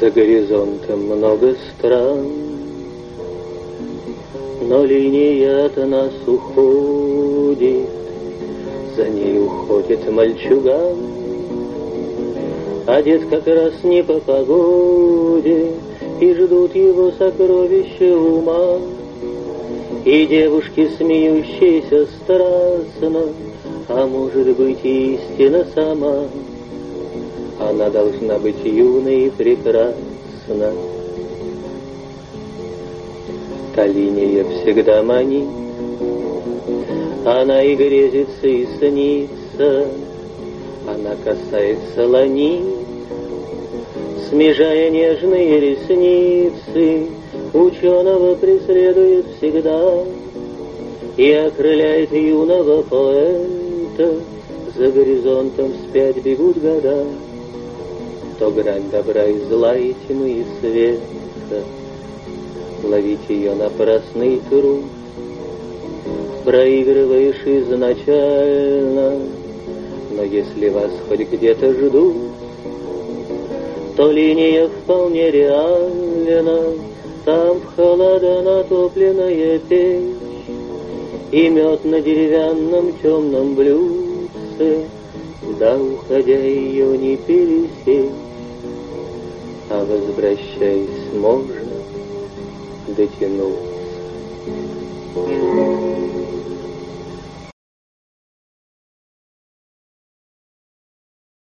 За горизонтом много стран, но линия от нас уходит, за ней уходит мальчуган, одет как раз не по погоде, и ждут его сокровища ума. И девушки, смеющиеся страстно, а может быть и истина сама. Она должна быть юной и прекрасна. Та линия всегда манит, она и грезится, и снится. Она касается ланит, смежая нежные ресницы. Ученого преследует всегда и окрыляет юного поэта. За горизонтом вспять бегут года, то грань добра и зла, и тьмы, и света. Ловить ее напрасный труд, проигрываешь изначально. Но если вас хоть где-то ждут, то линия вполне реальна. Там в холода натопленная печь, и мед на деревянном темном блюдце, да, уходя, ее не пересечь. А возвращаясь, можно дотянуться.